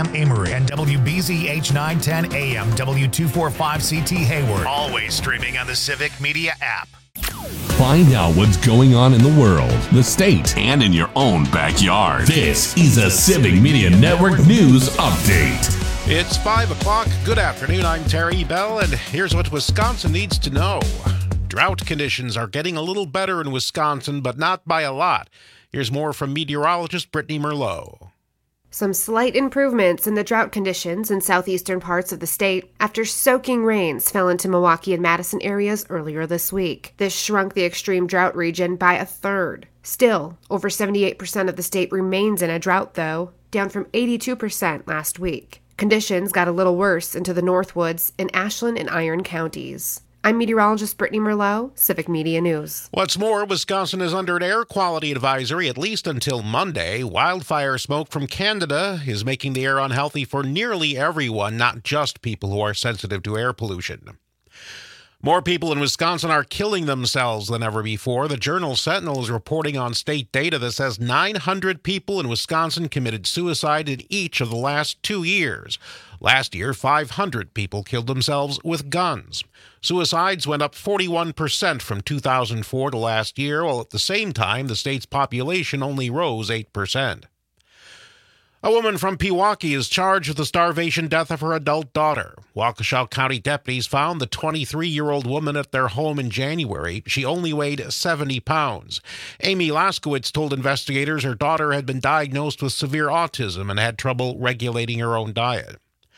a.m. Amory and WBZH 910 a.m. W245CT Hayward. Always streaming on the Civic Media app. Find out what's going on in the world, the state, and in your own backyard. This is a Civic Media Network News Update. It's 5 o'clock. Good afternoon. I'm Terry Bell, and here's what Wisconsin needs to know. Drought conditions are getting a little better in Wisconsin, but not by a lot. Here's more from meteorologist Brittany Merlot. Some slight improvements in the drought conditions in southeastern parts of the state after soaking rains fell into Milwaukee and Madison areas earlier this week. This shrunk the extreme drought region by a third. Still, over 78% of the state remains in a drought, though, down from 82% last week. Conditions got a little worse into the Northwoods in Ashland and Iron counties. I'm meteorologist Brittany Merlot, Civic Media News. What's more, Wisconsin is under an air quality advisory at least until Monday. Wildfire smoke from Canada is making the air unhealthy for nearly everyone, not just people who are sensitive to air pollution. More people in Wisconsin are killing themselves than ever before. The Journal Sentinel is reporting on state data that says 900 people in Wisconsin committed suicide in each of the last 2 years. Last year, 500 people killed themselves with guns. Suicides went up 41% from 2004 to last year, while at the same time, the state's population only rose 8%. A woman from Pewaukee is charged with the starvation death of her adult daughter. Waukesha County deputies found the 23-year-old woman at their home in January. She only weighed 70 pounds. Amy Laskowitz told investigators her daughter had been diagnosed with severe autism and had trouble regulating her own diet.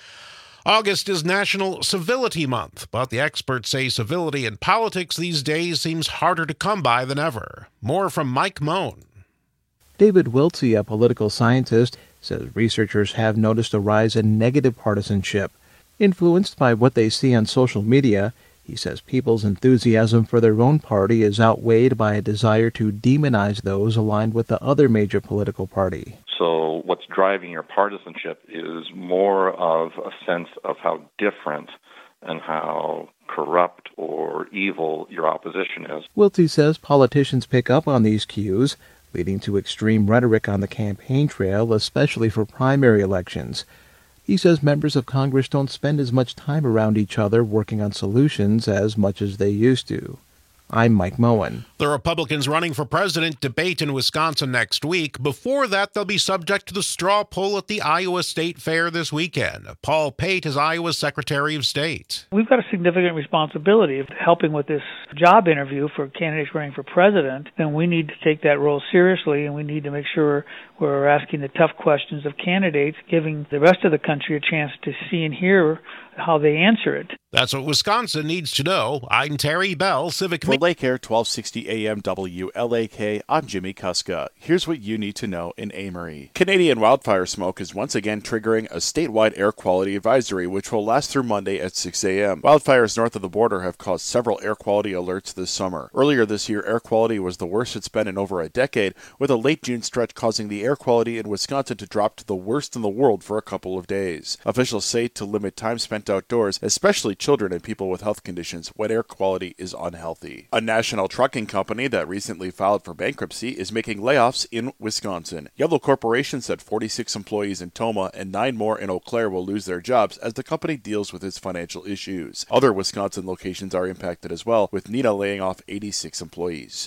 August is National Civility Month, but the experts say civility in politics these days seems harder to come by than ever. More from Mike Moen. David Wiltsey, a political scientist, says researchers have noticed a rise in negative partisanship. Influenced by what they see on social media, he says people's enthusiasm for their own party is outweighed by a desire to demonize those aligned with the other major political party. So what's driving your partisanship is more of a sense of how different and how corrupt or evil your opposition is. Wiltsey says politicians pick up on these cues, leading to extreme rhetoric on the campaign trail, especially for primary elections. He says members of Congress don't spend as much time around each other working on solutions as much as they used to. I'm Mike Moen. The Republicans running for president debate in Wisconsin next week. Before that, they'll be subject to the straw poll at the Iowa State Fair this weekend. Paul Pate is Iowa's Secretary of State. We've got a significant responsibility of helping with this job interview for candidates running for president, and we need to take that role seriously, and we need to make sure we're asking the tough questions of candidates, giving the rest of the country a chance to see and hear how they answer it. That's what Wisconsin needs to know. I'm Terry Bell, Civic For Lake Air 1260 AM WLAK, I'm Jimmy Kuska. Here's what you need to know in Amory. Canadian wildfire smoke is once again triggering a statewide air quality advisory, which will last through Monday at 6 a.m. Wildfires north of the border have caused several air quality alerts this summer. Earlier this year, air quality was the worst it's been in over a decade, with a late June stretch causing the air quality in Wisconsin to drop to the worst in the world for a couple of days. Officials say to limit time spent outdoors, especially children and people with health conditions, when air quality is unhealthy. A national trucking company that recently filed for bankruptcy is making layoffs in Wisconsin. Yellow Corporation said 46 employees in Tomah and 9 more in Eau Claire will lose their jobs as the company deals with its financial issues. Other Wisconsin locations are impacted as well, with Neenah laying off 86 employees.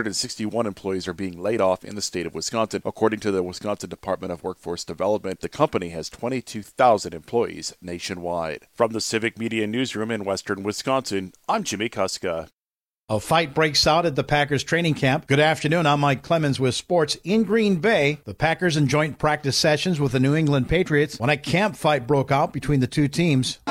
261 employees are being laid off in the state of Wisconsin. According to the Wisconsin Department of Workforce Development, the company has 22,000 employees nationwide. From the Civic Media Newsroom in western Wisconsin, I'm Jimmy Kuska. A fight breaks out at the Packers training camp. Good afternoon, I'm Mike Clemens with sports. In Green Bay, the Packers in joint practice sessions with the New England Patriots when a camp fight broke out between the two teams.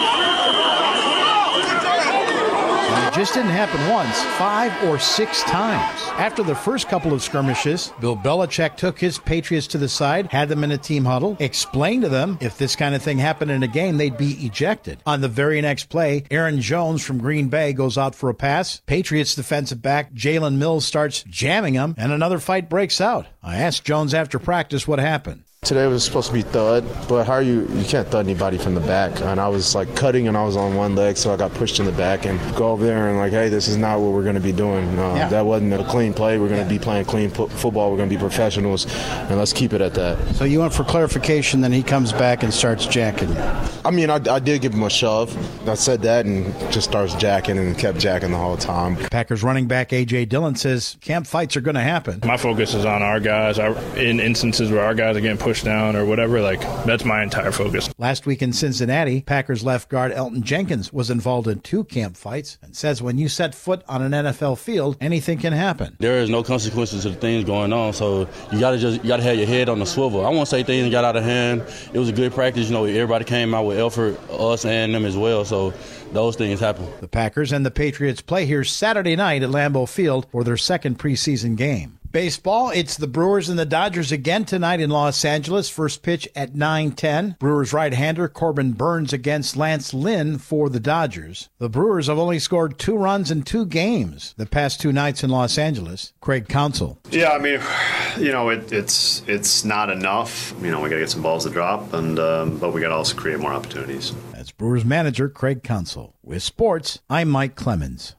It just didn't happen once, 5 or 6 times. After the first couple of skirmishes, Bill Belichick took his Patriots to the side, had them in a team huddle, explained to them if this kind of thing happened in a game, they'd be ejected. On the very next play, Aaron Jones from Green Bay goes out for a pass. Patriots defensive back Jalen Mills starts jamming him, and another fight breaks out. I asked Jones after practice what happened. Today was supposed to be thud, but you can't thud anybody from the back. And I was like cutting and I was on one leg, so I got pushed in the back and go over there and like, hey, this is not what we're going to be doing. That wasn't a clean play. We're going to be playing clean football. We're going to be professionals, and let's keep it at that. So you went for clarification, then he comes back and starts jacking you. I mean, I did give him a shove. I said that and just starts jacking and kept jacking the whole time. Packers running back A.J. Dillon says camp fights are going to happen. My focus is on our guys. In instances where our guys are getting pushed down or whatever, like that's my entire focus. Last week in Cincinnati, Packers left guard Elton Jenkins was involved in 2 camp fights and says when you set foot on an NFL field, anything can happen. There is no consequences to the things going on, so you gotta have your head on the swivel. I won't say things got out of hand. It was a good practice. Everybody came out with effort, us and them as well, so those things happen. The Packers and the Patriots play here Saturday night at Lambeau Field for their second preseason game. Baseball, it's the Brewers and the Dodgers again tonight in Los Angeles. First pitch at 9:10. Brewers right-hander Corbin Burns against Lance Lynn for the Dodgers. The Brewers have only scored 2 runs in 2 games the past 2 nights in Los Angeles. Craig Counsell. Yeah, I mean, it's not enough. We got to get some balls to drop, and but we got to also create more opportunities. That's Brewers manager Craig Counsell. With sports, I'm Mike Clemens.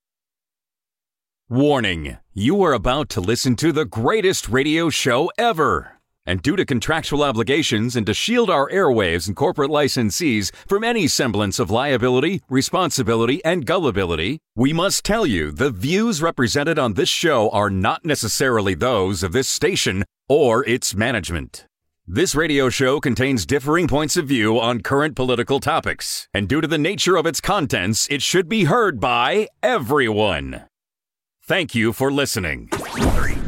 Warning, you are about to listen to the greatest radio show ever. And due to contractual obligations and to shield our airwaves and corporate licensees from any semblance of liability, responsibility, and gullibility, we must tell you the views represented on this show are not necessarily those of this station or its management. This radio show contains differing points of view on current political topics, and due to the nature of its contents, it should be heard by everyone. Thank you for listening. 3,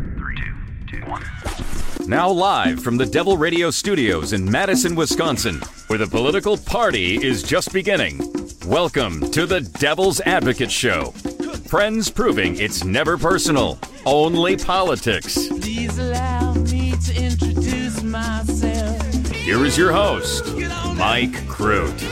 2, 1. Now live from the Devil Radio Studios in Madison, Wisconsin, where the political party is just beginning. Welcome to the Devil's Advocate Show. Friends proving it's never personal, only politics. Please allow me to introduce myself. Here is your host, Mike Crute.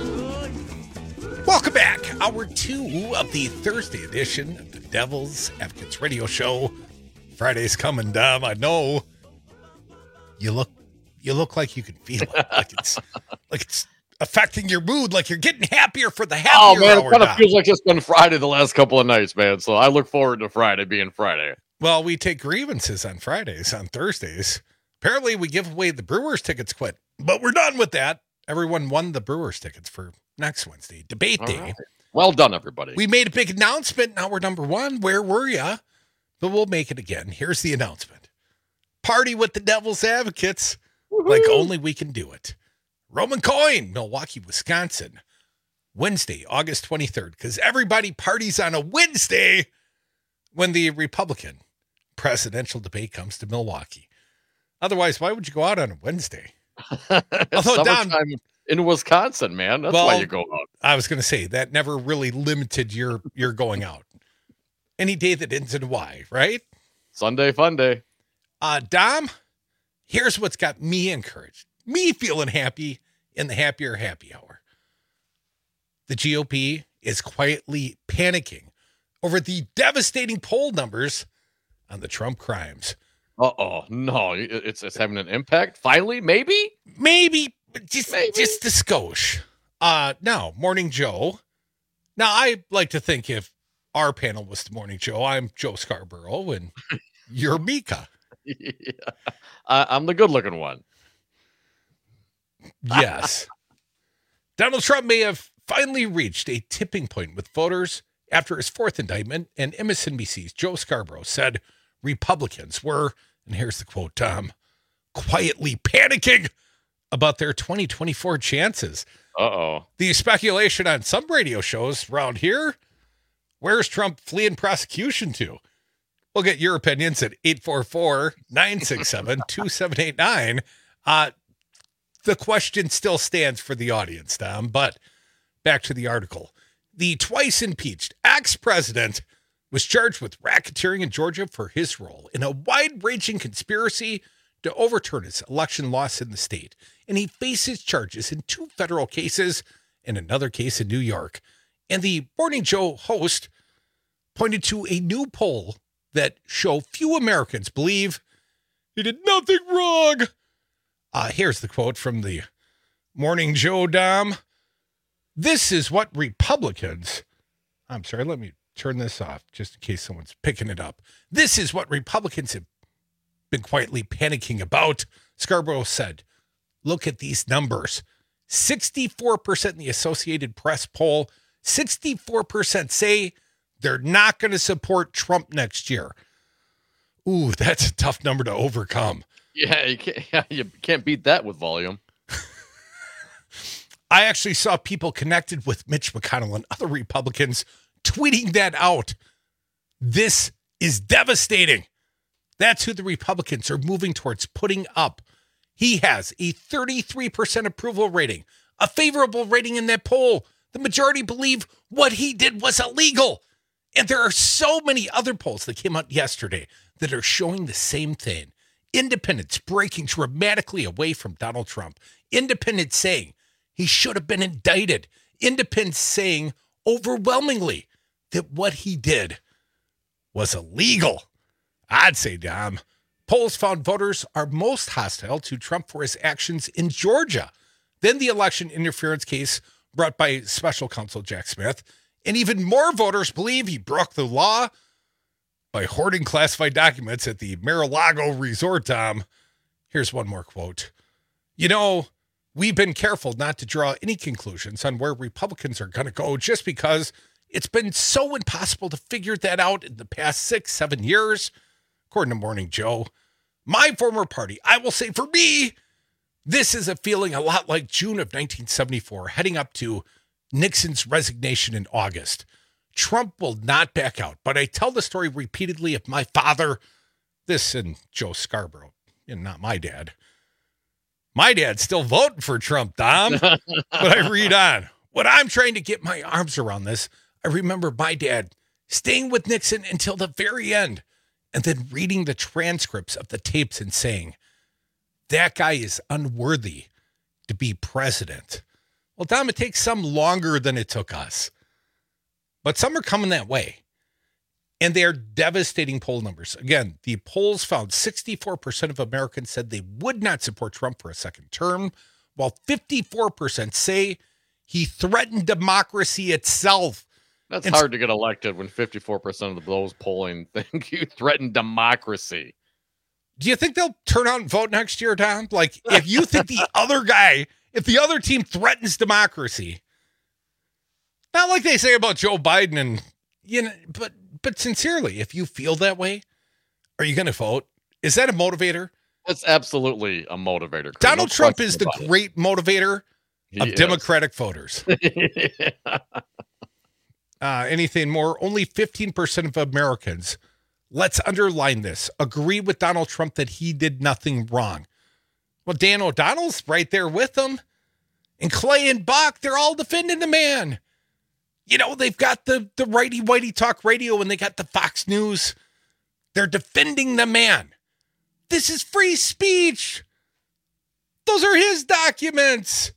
Welcome back. Hour 2 of the Thursday edition of the Devil's Advocates Radio Show. Friday's coming, Dom. I know. You look like you can feel it. like it's affecting your mood, like you're getting happier for the happier hour. Oh, man, it kind of feels like it's been Friday the last couple of nights, man. So I look forward to Friday being Friday. Well, we take grievances on Fridays, on Thursdays. Apparently, we give away the Brewers tickets quick, but we're done with that. Everyone won the Brewers tickets for next Wednesday, debate day. Right. Well done, everybody. We made a big announcement. Now we're number 1. Where were you? But we'll make it again. Here's the announcement. Party with the Devil's Advocates. Woo-hoo. Like only we can do it. Roman Coin, Milwaukee, Wisconsin. Wednesday, August 23rd. Because everybody parties on a Wednesday when the Republican presidential debate comes to Milwaukee. Otherwise, why would you go out on a Wednesday? Although, Don, in Wisconsin, man. That's why you go out. I was going to say, that never really limited your going out. Any day that ends in Y, right? Sunday, fun day. Dom, here's what's got me encouraged. Me feeling happy in the happier happy hour. The GOP is quietly panicking over the devastating poll numbers on the Trump crimes. Uh-oh. No, it's having an impact? Finally? Maybe, just a skosh. Now, Morning Joe. Now, I like to think if our panel was the Morning Joe, I'm Joe Scarborough, and you're Mika. Yeah. I'm the good-looking one. Yes. Donald Trump may have finally reached a tipping point with voters after his 4th indictment, and MSNBC's Joe Scarborough said Republicans were, and here's the quote, Tom, quietly panicking about their 2024 chances. Uh-oh. The speculation on some radio shows around here, where's Trump fleeing prosecution to? We'll get your opinions at 844-967-2789. The question still stands for the audience, Tom, but back to the article. The twice impeached ex-president was charged with racketeering in Georgia for his role in a wide-ranging conspiracy to overturn his election loss in the state. And he faces charges in 2 federal cases and another case in New York. And the Morning Joe host pointed to a new poll that show few Americans believe he did nothing wrong. Here's the quote from the Morning Joe, Dom. This is what Republicans... I'm sorry, let me turn this off just in case someone's picking it up. This is what Republicans have been quietly panicking about. Scarborough said, look at these numbers. 64% in the Associated Press poll, 64% say they're not going to support Trump next year. Ooh, that's a tough number to overcome. Yeah, you can't beat that with volume. I actually saw people connected with Mitch McConnell and other Republicans tweeting that out. This is devastating. That's who the Republicans are moving towards putting up. He has a 33% approval rating, a favorable rating in that poll. The majority believe what he did was illegal. And there are so many other polls that came out yesterday that are showing the same thing. Independents breaking dramatically away from Donald Trump. Independents saying he should have been indicted. Independents saying overwhelmingly that what he did was illegal. I'd say, Dom, polls found voters are most hostile to Trump for his actions in Georgia. Then the election interference case brought by special counsel Jack Smith. And even more voters believe he broke the law by hoarding classified documents at the Mar-a-Lago resort, Dom. Here's one more quote. You know, we've been careful not to draw any conclusions on where Republicans are going to go just because it's been so impossible to figure that out in the past 6-7 years. According to Morning Joe, my former party, I will say for me, this is a feeling a lot like June of 1974, heading up to Nixon's resignation in August. Trump will not back out, but I tell the story repeatedly of my father, this and Joe Scarborough, and not my dad. My dad's still voting for Trump, Dom, but I read on. When I'm trying to get my arms around this, I remember my dad staying with Nixon until the very end and then reading the transcripts of the tapes and saying, that guy is unworthy to be president. Well, Dom, it takes some longer than it took us. But some are coming that way. And they are devastating poll numbers. Again, the polls found 64% of Americans said they would not support Trump for a second term, while 54% say he threatened democracy itself. That's hard to get elected when 54% of those polling think you threaten democracy. Do you think they'll turn out and vote next year, Tom? Like, if you think the other guy, if the other team threatens democracy, not like they say about Joe Biden and, you know, but sincerely, if you feel that way, are you going to vote? Is that a motivator? It's absolutely a motivator. Donald Trump is the great motivator of Democratic voters. Anything more? Only 15% of Americans, let's underline this, agree with Donald Trump that he did nothing wrong. Well, Dan O'Donnell's right there with them. And Clay and Bach, they're all defending the man. You know, they've got the righty-whitey talk radio and they got the Fox News. They're defending the man. This is free speech. Those are his documents.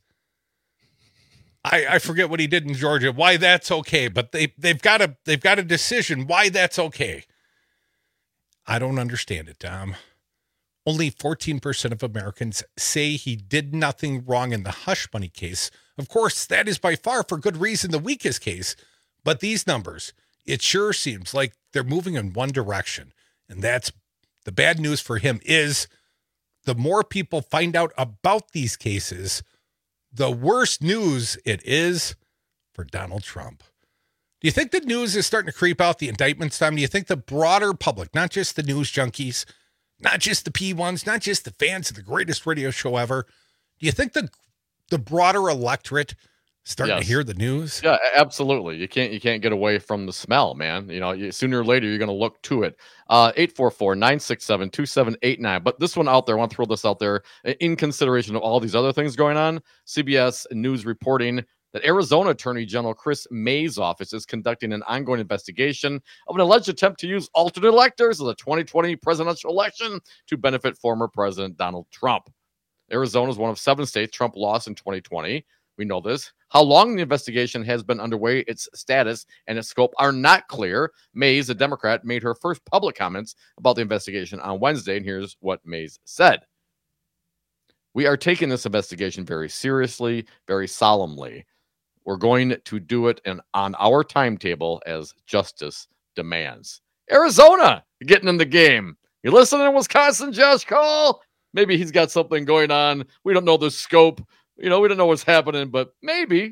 I forget what he did in Georgia, why that's okay, but they've got a decision why that's okay. I don't understand it, Tom. Only 14% of Americans say he did nothing wrong in the hush money case. Of course, that is by far, for good reason, the weakest case. But these numbers, it sure seems like they're moving in one direction. And that's the bad news for him is the more people find out about these cases, the worse news it is for Donald Trump. Do you think the news is starting to creep out, the indictments, Tom? Do you think the broader public, not just the news junkies, not just the P1s, not just the fans of the greatest radio show ever, do you think the broader electorate starting to hear the news? Yeah, absolutely. You can't get away from the smell, man. You know, sooner or later, you're going to look to it. 844-967-2789. But this one out there, I want to throw this out there in consideration of all these other things going on. CBS News reporting that Arizona Attorney General Chris May's office is conducting an ongoing investigation of an alleged attempt to use alternate electors of the 2020 presidential election to benefit former President Donald Trump. Arizona is one of 7 states Trump lost in 2020. We know this. How long the investigation has been underway, its status, and its scope are not clear. Mays, a Democrat, made her first public comments about the investigation on Wednesday, and here's what Mays said. We are taking this investigation very seriously, very solemnly. We're going to do it on our timetable as justice demands. Arizona getting in the game. You listening, Wisconsin, Josh Cole? Maybe he's got something going on. We don't know the scope. We don't know what's happening, but maybe.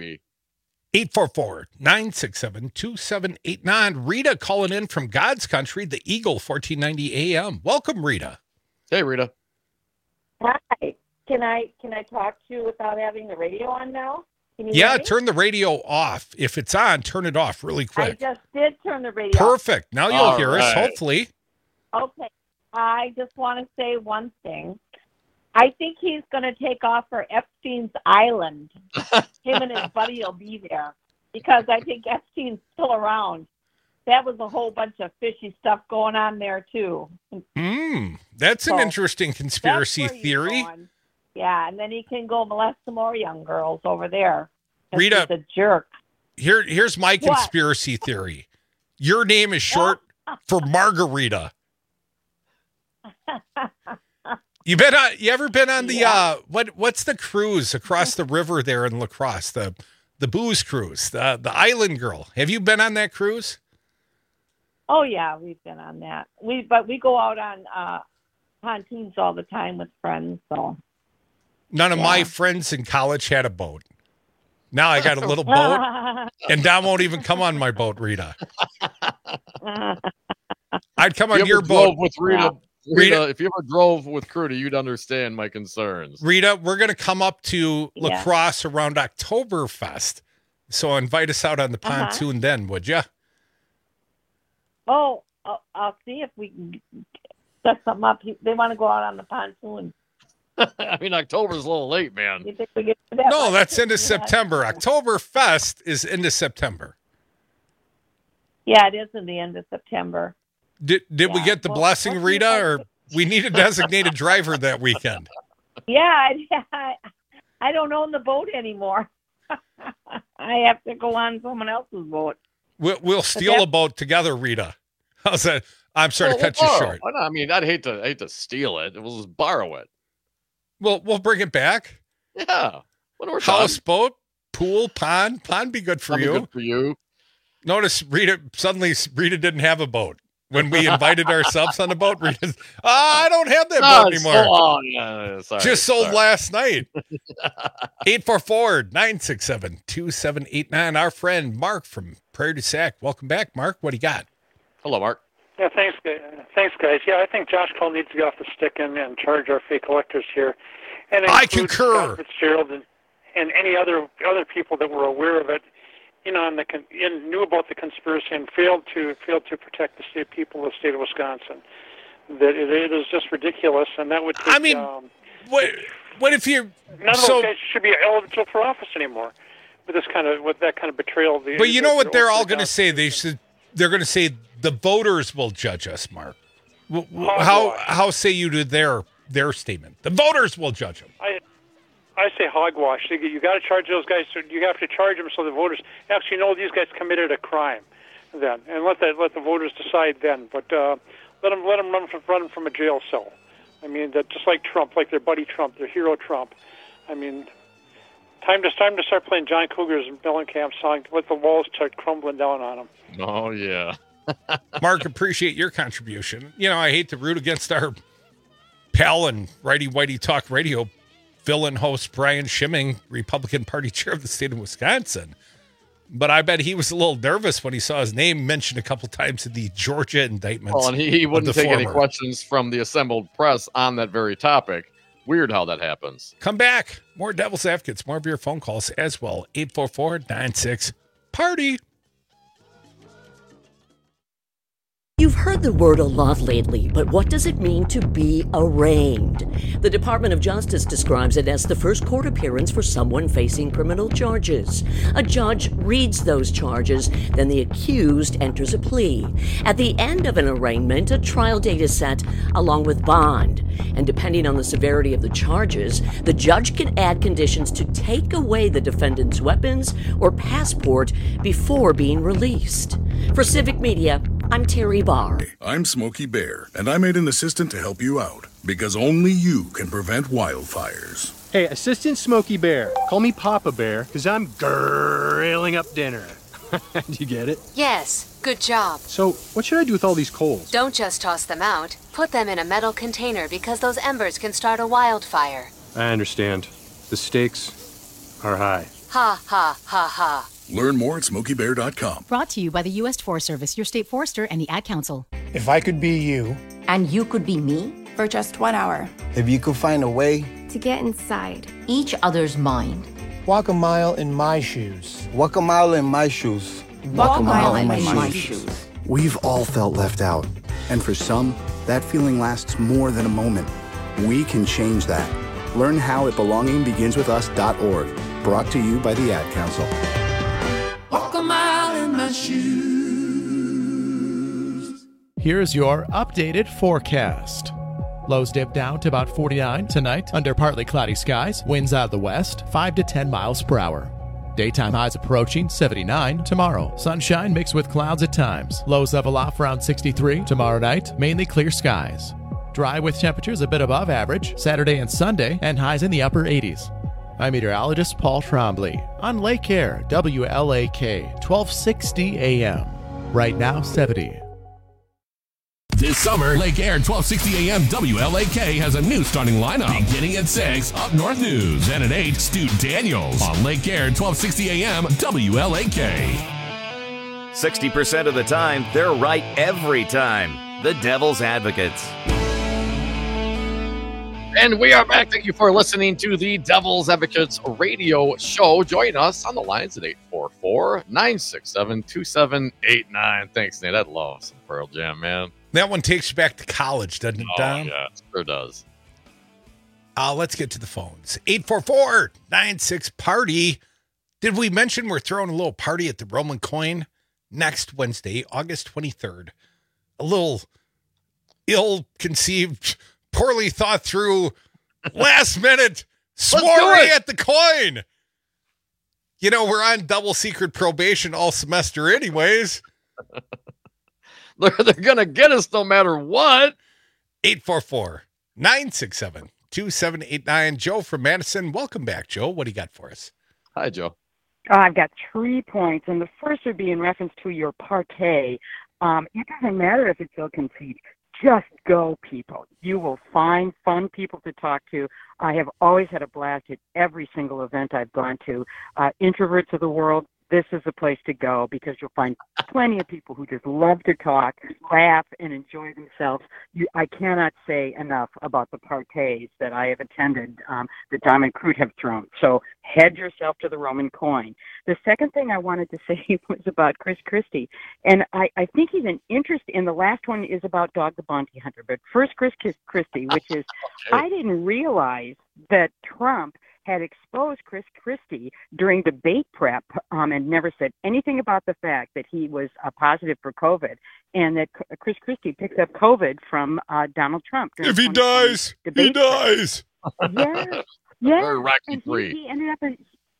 844-967-2789. Rita calling in from God's country, the Eagle, 1490 AM. Welcome, Rita. Hey, Rita. Hi. Can I talk to you without having the radio on now? Yeah, turn the radio off. If it's on, turn it off really quick. I just did turn the radio Perfect. off. Now you'll hear us, hopefully. Okay. I just want to say one thing. I think he's going to take off for Epstein's Island. Him and his buddy will be there because I think Epstein's still around. That was a whole bunch of fishy stuff going on there, too. That's an interesting conspiracy theory. Yeah, and then he can go molest some more young girls over there. Rita, he's a jerk. Here's my conspiracy theory. Your name is short for Margarita. You ever been on the what's the cruise across the river there in La Crosse? The booze cruise, the Island Girl. Have you been on that cruise? Oh yeah, we've been on that. But we go out on pontoons all the time with friends, so none of my friends in college had a boat. Now I got a little boat, and Dom won't even come on my boat, Rita. I'd come on your boat with Rita. Rita, if you ever drove with Cruda, you'd understand my concerns. Rita, we're going to come up to La Crosse around Oktoberfest, so invite us out on the pontoon then, would you? Oh, I'll see if we can set something up. They want to go out on the pontoon. I mean, October's a little late, man. You think we get to that? No, that's into September. Oktoberfest is into September. Yeah, it is in the end of September. Did we get the blessing, Rita, or we need a designated driver that weekend? Yeah, I don't own the boat anymore. I have to go on someone else's boat. We'll steal a boat together, Rita. How's that? I'm sorry to cut you short. I mean, I'd hate to steal it. We'll just borrow it. We'll bring it back. Yeah. Houseboat, pool, pond. Pond be good for you. Good for you. Notice Rita didn't have a boat. When we invited ourselves on the boat, Rita, I don't have that boat anymore. Just sold last night. 844-967-2789. Our friend Mark from Prairie du Sac. Welcome back, Mark. What do you got? Hello, Mark. Yeah, thanks, guys. Yeah, I think Josh Cole needs to get off the stick and charge our fake electors here. And I concur. Scott Fitzgerald and any other people that were aware of it, knew about the conspiracy and failed to protect the people of the state of Wisconsin. That it is just ridiculous, and that would take. I mean, what if you? None of those guys should be eligible for office anymore with that kind of betrayal. But you know what they're all going to say? They're going to say the voters will judge us, Mark. How say you to their statement? The voters will judge them. I say hogwash. You got to charge those guys. You have to charge them so the voters actually know these guys committed a crime. Then, and let the voters decide then. But let them run from a jail cell. I mean, just like Trump, like their buddy Trump, their hero Trump. I mean, time to start playing John Cougar's Mellencamp song. Let the walls start crumbling down on them. Oh yeah. Mark, appreciate your contribution. I hate to root against our pal and righty whitey talk radio fill-in host Brian Schimming, Republican Party chair of the state of Wisconsin. But I bet he was a little nervous when he saw his name mentioned a couple times in the Georgia indictments. Well, and he wouldn't take any questions from the assembled press on that very topic. Weird how that happens. Come back. More Devil's Advocates, more of your phone calls as well. 844-96-PARTY. You've heard the word a lot lately, but what does it mean to be arraigned? The Department of Justice describes it as the first court appearance for someone facing criminal charges. A judge reads those charges, then the accused enters a plea. At the end of an arraignment, a trial date is set along with bond. And depending on the severity of the charges, the judge can add conditions to take away the defendant's weapons or passport before being released. For Civic Media, I'm Terry Barr. I'm Smokey Bear, and I made an assistant to help you out, because only you can prevent wildfires. Hey, Assistant Smokey Bear. Call me Papa Bear, because I'm grilling up dinner. Do you get it? Yes, good job. So, what should I do with all these coals? Don't just toss them out. Put them in a metal container because those embers can start a wildfire. I understand. The stakes are high. Ha, ha, ha, ha. Learn more at SmokeyBear.com. Brought to you by the U.S. Forest Service, your state forester, and the Ad Council. If I could be you. And you could be me? For just 1 hour. If you could find a way. To get inside each other's mind. Walk a mile in my shoes. Walk a mile in my shoes. Walk a mile in my shoes. We've all felt left out. And for some, that feeling lasts more than a moment. We can change that. Learn how at belongingbeginswithus.org. Brought to you by the Ad Council. Walk a mile in my shoes. Here's your updated forecast. Lows dip down to about 49 tonight under partly cloudy skies. Winds out of the west, 5 to 10 miles per hour. Daytime highs approaching 79 tomorrow. Sunshine mixed with clouds at times. Lows level off around 63 tomorrow night. Mainly clear skies. Dry with temperatures a bit above average Saturday and Sunday, and highs in the upper 80s. I'm meteorologist Paul Trombley on Lake Air, WLAK, 1260 AM. Right now, 70. This summer, Lake Air 1260 AM WLAK has a new starting lineup. Beginning at 6, Up North News, and at 8, Stu Daniels on Lake Air 1260 AM WLAK. 60% of the time, they're right every time. The Devil's Advocates. And we are back. Thank you for listening to the Devil's Advocates radio show. Join us on the lines at 844-967-2789. Thanks, Nate. I love some Pearl Jam, man. That one takes you back to college, doesn't it, Don? Yeah, it sure does. Let's get to the phones. 844-96-PARTY. Did we mention we're throwing a little party at the Roman Coin next Wednesday, August 23rd? A little ill-conceived, poorly thought through, last-minute soiree at the Coin. You know, we're on double secret probation all semester anyways. They're going to get us no matter what. 844-967-2789. Joe from Madison. Welcome back, Joe. What do you got for us? Hi, Joe. I've got 3 points, and the first would be in reference to your party. It doesn't matter if it's ill-conceived. Just go, people. You will find fun people to talk to. I have always had a blast at every single event I've gone to. Introverts of the world, this is the place to go because you'll find plenty of people who just love to talk, laugh, and enjoy themselves. I cannot say enough about the parties that I have attended that Diamond Crute have thrown. So head yourself to the Roman Coin. The second thing I wanted to say was about Chris Christie. And I think he's an interest in the last one is about Dog the Bounty Hunter. But first, Chris Christie, which is, okay. I didn't realize that Trump had exposed Chris Christie during debate prep and never said anything about the fact that he was positive for COVID and that Chris Christie picked up COVID from Donald Trump. If he dies, he dies. Yeah. Very Rocky free. He ended up in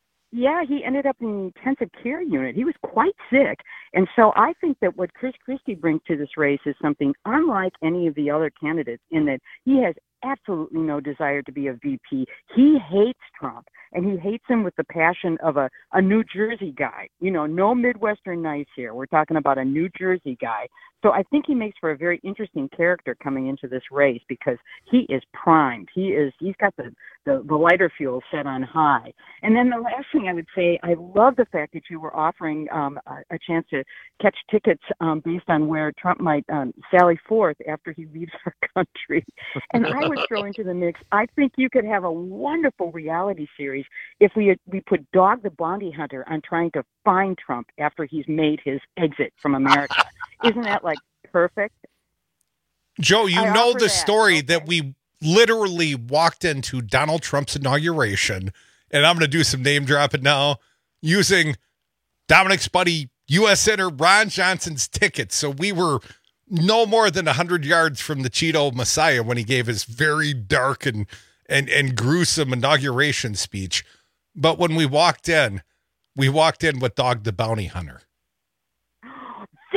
the intensive care unit. He was quite sick. And so I think that what Chris Christie brings to this race is something unlike any of the other candidates in that he has absolutely no desire to be a VP. He hates Trump, and he hates him with the passion of a New Jersey guy. You know, no Midwestern nice here. We're talking about a New Jersey guy. So I think he makes for a very interesting character coming into this race because he is primed. He's got the lighter fuel set on high. And then the last thing I would say, I love the fact that you were offering a chance to catch tickets based on where Trump might sally forth after he leaves our country. And I would throw into the mix, I think you could have a wonderful reality series if we put Dog the Bounty Hunter on trying to find Trump after he's made his exit from America. Isn't that like perfect? Joe, you know the story that we literally walked into Donald Trump's inauguration, and I'm going to do some name dropping now, using Dominic's buddy, U.S. Senator Ron Johnson's tickets. So we were no more than 100 yards from the Cheeto Messiah when he gave his very dark and gruesome inauguration speech. But when we walked in with Dog the Bounty Hunter. There you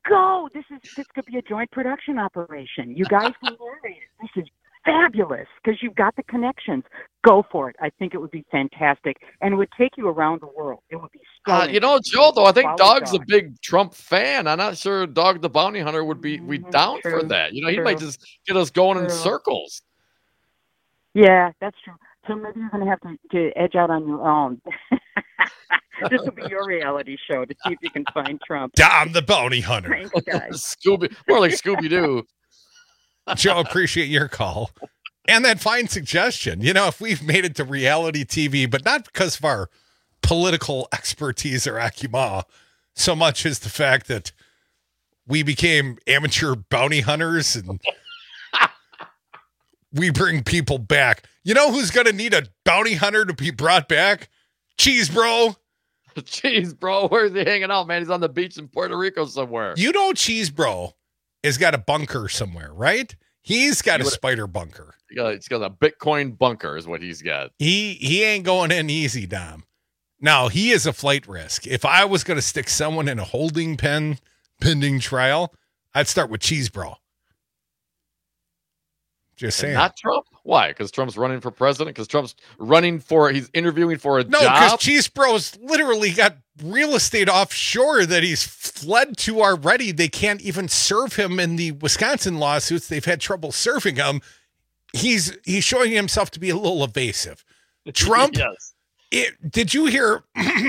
go. This could be a joint production operation. You guys can marry it. This is fabulous because you've got the connections. Go for it. I think it would be fantastic, and it would take you around the world. It would be so Joe, though, I think Dog's Dog. a big Trump fan. I'm not sure Dog the Bounty Hunter would be down for that. He might just get us going in circles. Yeah, that's true. So maybe you're going to have to edge out on your own. This will be your reality show to see if you can find Trump. Dom the Bounty Hunter. Thanks, guys. More like Scooby-Doo. Joe, appreciate your call. And that fine suggestion. If we've made it to reality TV, but not because of our political expertise or acumen, so much as the fact that we became amateur bounty hunters and we bring people back. You know who's going to need a bounty hunter to be brought back? Cheese Bro. Cheese Bro, where's he hanging out, man? He's on the beach in Puerto Rico somewhere. Cheese Bro has got a bunker somewhere, right? He's got a spider bunker. He's got a Bitcoin bunker is what he's got. He ain't going in easy, Dom. Now, he is a flight risk. If I was going to stick someone in a holding pen pending trial, I'd start with Cheese Bro. Just saying. Not Trump? Why? Because Trump's running for president? Because Trump's he's interviewing for a job? No, because Cheese Bro's literally got real estate offshore that he's fled to already. They can't even serve him in the Wisconsin lawsuits. They've had trouble serving him. He's showing himself to be a little evasive. Trump, yes. Did you hear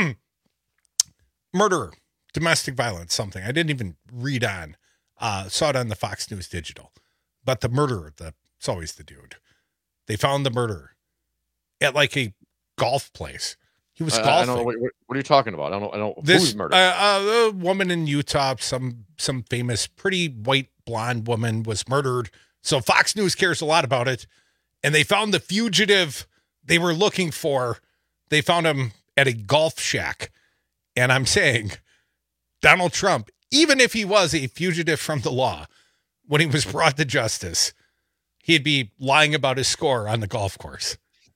murder, domestic violence, something? I didn't even read on. Saw it on the Fox News Digital. But the murderer, it's always the dude. They found the murderer at like a golf place. He was golfing. I don't know what are you talking about? I don't know This who's murdered. A woman in Utah, some famous, pretty white blonde woman was murdered. So Fox News cares a lot about it, and they found the fugitive they were looking for. They found him at a golf shack, and I'm saying, Donald Trump, even if he was a fugitive from the law, when he was brought to justice, he'd be lying about his score on the golf course.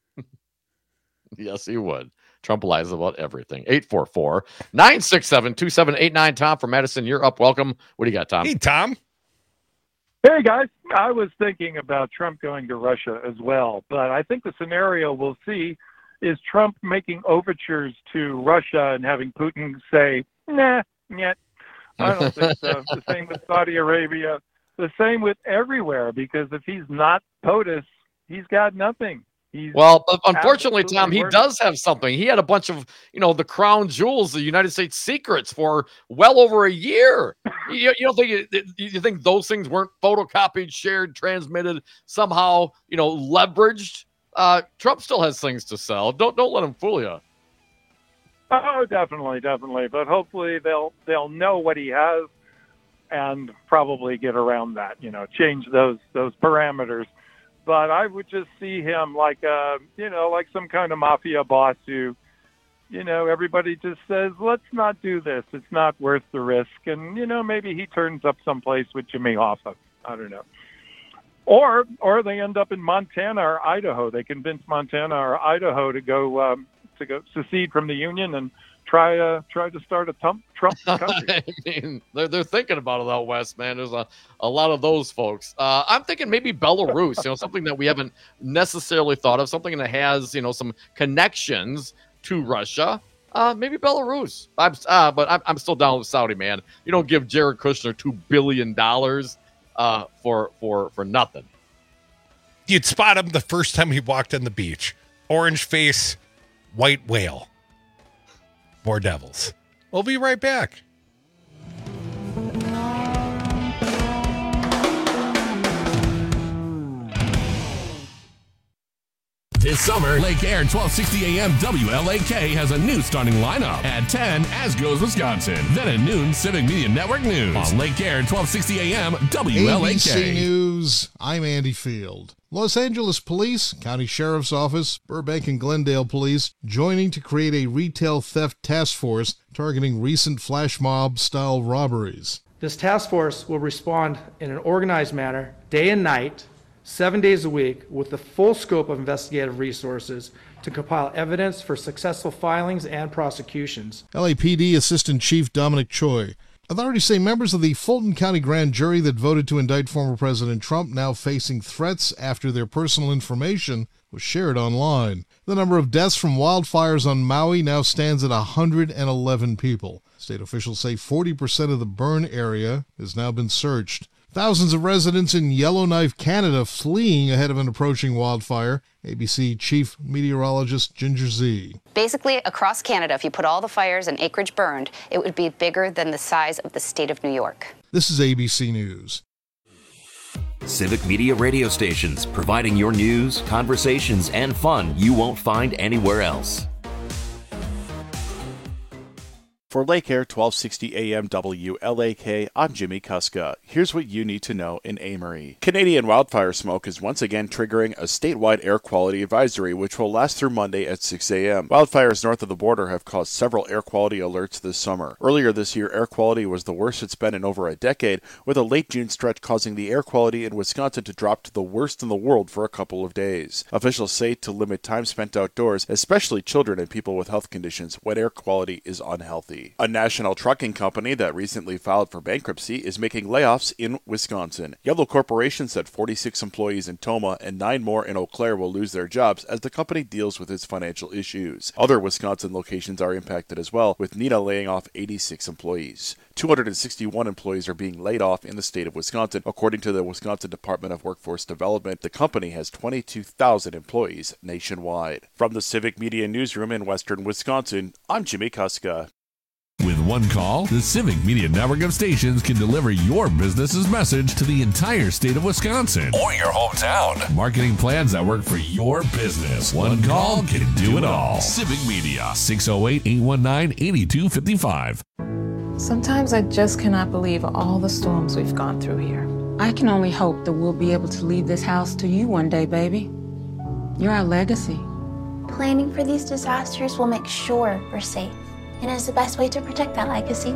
Yes, he would. Trump lies about everything. 844-967-2789. Tom from Madison, you're up. Welcome. What do you got, Tom? Hey, Tom. Hey, guys. I was thinking about Trump going to Russia as well, but I think the scenario we'll see is Trump making overtures to Russia and having Putin say, nah, yet. I don't think so. The same with Saudi Arabia. The same with everywhere, because if he's not POTUS, he's got nothing. Well, unfortunately, Tom, he does have something. He had a bunch of, the crown jewels, the United States secrets for well over a year. You don't think you think those things weren't photocopied, shared, transmitted, somehow, leveraged? Trump still has things to sell. Don't let him fool you. Oh, definitely. But hopefully they'll know what he has and probably get around that, change those parameters. But I would just see him like some kind of mafia boss who, everybody just says, let's not do this. It's not worth the risk. And, maybe he turns up someplace with Jimmy Hoffa. I don't know. Or they end up in Montana or Idaho. They convince Montana or Idaho to go secede from the Union and try to start a Trump country. I mean, they're thinking about it out west, man. There's a lot of those folks. I'm thinking maybe Belarus, something that we haven't necessarily thought of, something that has, some connections to Russia. Maybe Belarus. But I'm still down with Saudi, man. You don't give Jared Kushner $2 billion for nothing. You'd spot him the first time he walked on the beach. Orange face, white whale. More devils. We'll be right back. This summer, Lake Air 1260 AM WLAK has a new starting lineup. At 10, As Goes Wisconsin. Then at noon, Civic Media Network News. On Lake Air 1260 AM WLAK. ABC News, I'm Andy Field. Los Angeles Police, County Sheriff's Office, Burbank and Glendale Police joining to create a retail theft task force targeting recent flash mob-style robberies. This task force will respond in an organized manner, day and night, 7 days a week, with the full scope of investigative resources to compile evidence for successful filings and prosecutions. LAPD Assistant Chief Dominic Choi Authorities say members of the Fulton County grand jury that voted to indict former President Trump now facing threats after their personal information was shared online. The number of deaths from wildfires on Maui now stands at 111 people. State officials say 40% of the burn area has now been searched. Thousands of residents in Yellowknife, Canada, fleeing ahead of an approaching wildfire. ABC Chief Meteorologist Ginger Z. Basically, across Canada, if you put all the fires and acreage burned, it would be bigger than the size of the state of New York. This is ABC News. Civic Media radio stations, providing your news, conversations, and fun you won't find anywhere else. For Lake Air 1260 AM WLAK, I'm Jimmy Kuska. Here's what you need to know in Amory. Canadian wildfire smoke is once again triggering a statewide air quality advisory, which will last through Monday at 6 a.m. Wildfires north of the border have caused several air quality alerts this summer. Earlier this year, air quality was the worst it's been in over a decade, with a late June stretch causing the air quality in Wisconsin to drop to the worst in the world for a couple of days. Officials say to limit time spent outdoors, especially children and people with health conditions, when air quality is unhealthy. A national trucking company that recently filed for bankruptcy is making layoffs in Wisconsin. Yellow Corporation said 46 employees in Tomah and 9 more in Eau Claire will lose their jobs as the company deals with its financial issues. Other Wisconsin locations are impacted as well, with Neenah laying off 86 employees. 261 employees are being laid off in the state of Wisconsin. According to the Wisconsin Department of Workforce Development, the company has 22,000 employees nationwide. From the Civic Media Newsroom in Western Wisconsin, I'm Jimmy Kuska. With one call, the Civic Media network of stations can deliver your business's message to the entire state of Wisconsin or your hometown. Marketing plans that work for your business. One call can do it all. Civic Media, 608-819-8255. Sometimes I just cannot believe all the storms we've gone through here. I can only hope that we'll be able to leave this house to you one day, baby. You're our legacy. Planning for these disasters will make sure we're safe. And is the best way to protect that legacy.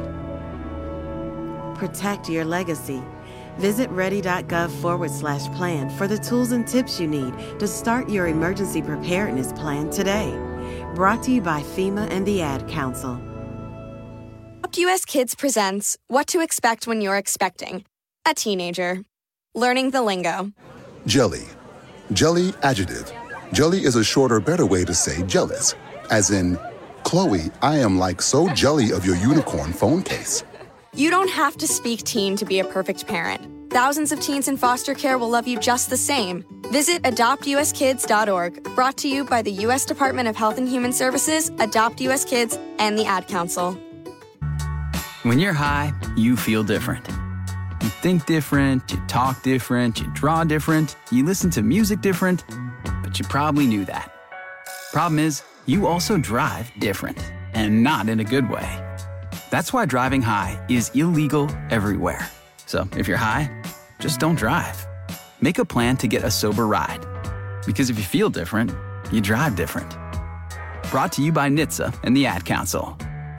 Protect your legacy. Visit ready.gov/plan for the tools and tips you need to start your emergency preparedness plan today. Brought to you by FEMA and the Ad Council. Adopt US Kids presents What to Expect When You're Expecting a Teenager. Learning the lingo. Jelly. Jelly adjective. Jelly is a shorter, better way to say jealous. As in, Chloe, I am like so jelly of your unicorn phone case. You don't have to speak teen to be a perfect parent. Thousands of teens in foster care will love you just the same. Visit adoptuskids.org, brought to you by the U.S. Department of Health and Human Services, Adopt U.S. Kids, and the Ad Council. When you're high, you feel different. You think different, you talk different, you draw different, you listen to music different, but you probably knew that. Problem is, you also drive different, and not in a good way. That's why driving high is illegal everywhere. So if you're high, just don't drive. Make a plan to get a sober ride. Because if you feel different, you drive different. Brought to you by NHTSA and the Ad Council.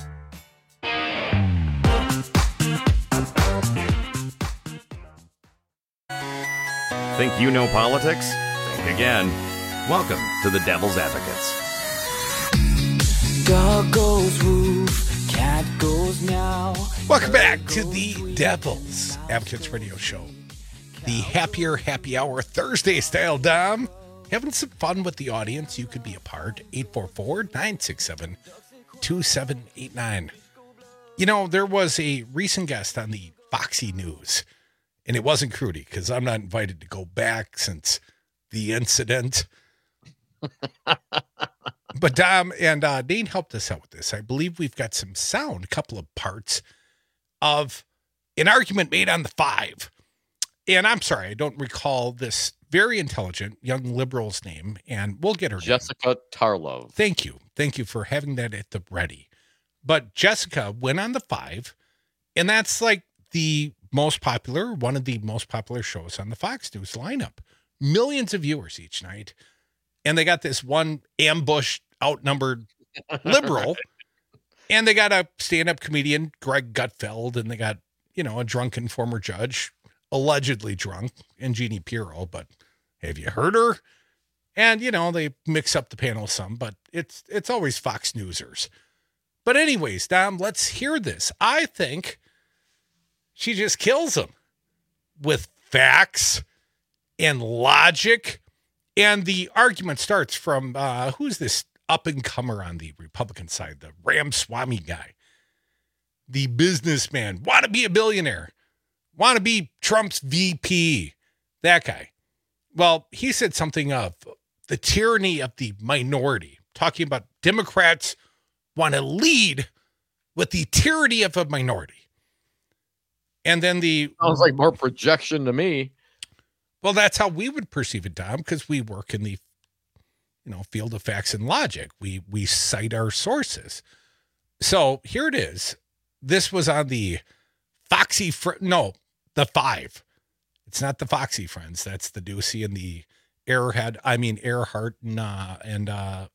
Think you know politics? Think again. Welcome to the Devil's Advocates. Dog goes woof, cat goes meow. Welcome back to the Devil's Advocates Radio Show. The Happier Happy Hour Thursday style, Dom. Having some fun with the audience. You could be a part. 844-967-2789. You know, there was a recent guest on the Foxy News, and it wasn't Crudy, because I'm not invited to go back since the incident. But Dom and Dane helped us out with this. I believe we've got some sound, a couple of parts of an argument made on the 5. And I'm sorry, I don't recall this very intelligent young liberal's name, and we'll get her Jessica Tarlov. Thank you. Thank you for having that at the ready. But Jessica went on the 5, and that's like the most popular, one of the most popular shows on the Fox News lineup. Millions of viewers each night. And they got this one ambushed, outnumbered liberal. And they got a stand-up comedian, Greg Gutfeld, and they got, you know, a drunken former judge, allegedly drunk, and Jeannie Pirro, but have you heard her? And, you know, they mix up the panel some, but it's always Fox Newsers. But anyways, Dom, let's hear this. I think She just kills them with facts and logic. And the argument starts from who's this up-and-comer on the Republican side, the Ramaswamy guy, the businessman, want to be a billionaire, want to be Trump's VP, that guy. Well, he said something of the tyranny of the minority, talking about Democrats want to lead with the tyranny of a minority. And then sounds like more projection to me. Well, that's how we would perceive it, Tom, because we work in the field of facts and logic. We cite our sources. So here it is. This was on the Foxy the 5. It's not the Foxy Friends. That's the Ducey and the Earhart and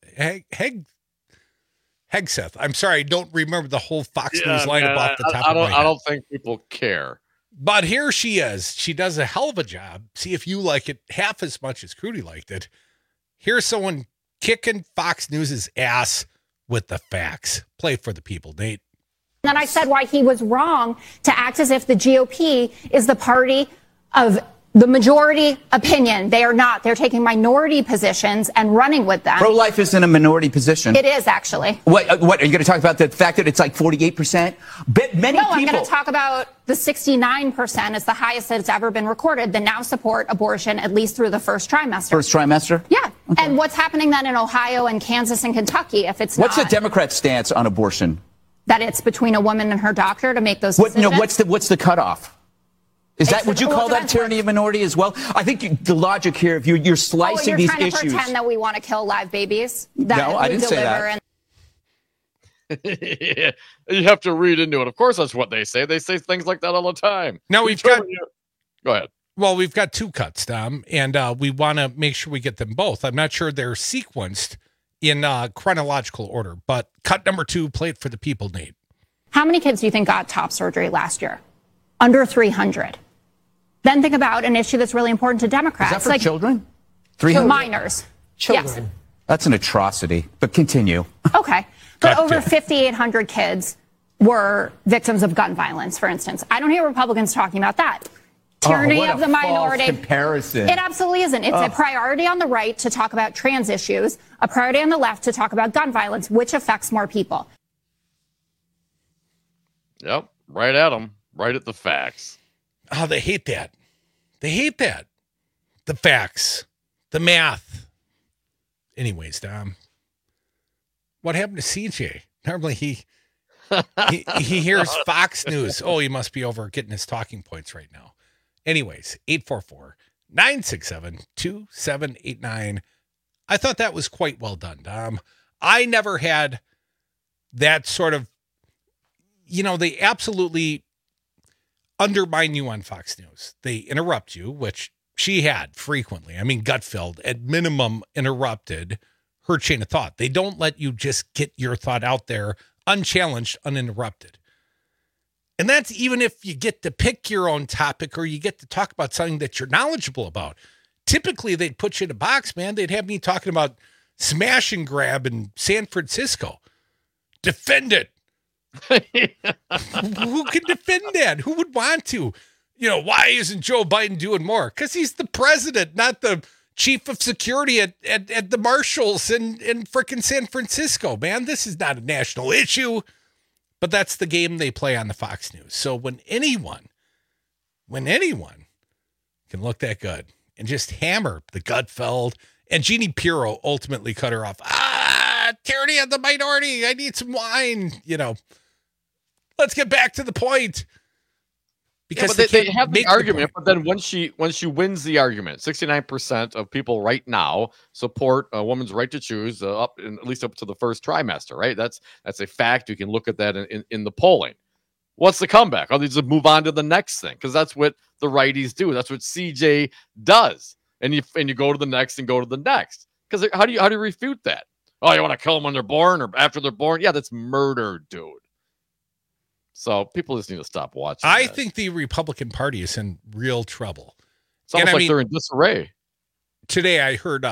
Hegseth. I'm sorry, I don't remember the whole Fox News lineup off the top of my head. I don't think people care. But here she is. She does a hell of a job. See if you like it half as much as Crudy liked it. Here's someone kicking Fox News' ass with the facts. Play for the people, Nate. Then I said why he was wrong to act as if the GOP is the party of the majority opinion. They are not. They're taking minority positions and running with them. Pro-life isn't a minority position. It is, actually. What are you going to talk about? The fact that it's like 48%? I'm going to talk about the 69% is the highest that it's ever been recorded that now support abortion at least through the first trimester. First trimester? Yeah. Okay. And what's happening then in Ohio and Kansas and Kentucky if it's What's the Democrat stance on abortion? That it's between a woman and her doctor to make those decisions? What's the cutoff? Would you call that tyranny of minority as well? I think the logic here, if you're slicing these issues. You're trying to pretend that we want to kill live babies? No, I didn't say that. Yeah, you have to read into it. Of course, that's what they say. They say things like that all the time. Now Go ahead. Well, we've got 2 cuts, Tom, and we want to make sure we get them both. I'm not sure they're sequenced in chronological order, but cut number 2, play it for the people, Nate. How many kids do you think got top surgery last year? Under 300. Then think about an issue that's really important to Democrats. Is that for children? 300? Minors. Children. Yes. That's an atrocity, but continue. Okay. But over 5,800 kids were victims of gun violence, for instance. I don't hear Republicans talking about that. Tyranny of the minority. False comparison. It absolutely isn't. It's a priority on the right to talk about trans issues, a priority on the left to talk about gun violence, which affects more people. Yep. Right at them. Right at the facts. Oh, they hate that. They hate that. The facts. The math. Anyways, Dom. What happened to CJ? Normally he hears Fox News. Oh, he must be over getting his talking points right now. Anyways, 844-967-2789. I thought that was quite well done, Dom. I never had that sort of, they absolutely undermine you on Fox News. They interrupt you, which she had frequently. I mean, Gutfeld at minimum interrupted her chain of thought. They don't let you just get your thought out there unchallenged, uninterrupted. And that's even if you get to pick your own topic or you get to talk about something that you're knowledgeable about. Typically, they'd put you in a box, man. They'd have me talking about smash and grab in San Francisco. Defend it. Who can defend that? Who would want to? Why isn't Joe Biden doing more? Because he's the president, not the chief of security at the Marshalls in frickin' San Francisco, man. This is not a national issue. But that's the game they play on the Fox News. So when anyone can look that good and just hammer the Gutfeld, and Jeannie Pirro ultimately cut her off. Tyranny of the minority. I need some wine. Let's get back to the point. Because they have the argument, but then once she wins the argument, 69% of people right now support a woman's right to choose at least up to the first trimester, right? That's a fact. You can look at that in the polling. What's the comeback? Oh, they just move on to the next thing because that's what the righties do. That's what CJ does, and you go to the next and go to the next. Because how do you refute that? Oh, you want to kill them when they're born or after they're born? Yeah, that's murder, dude. So people just need to stop watching. I think the Republican Party is in real trouble. It's almost like they're in disarray. Today I heard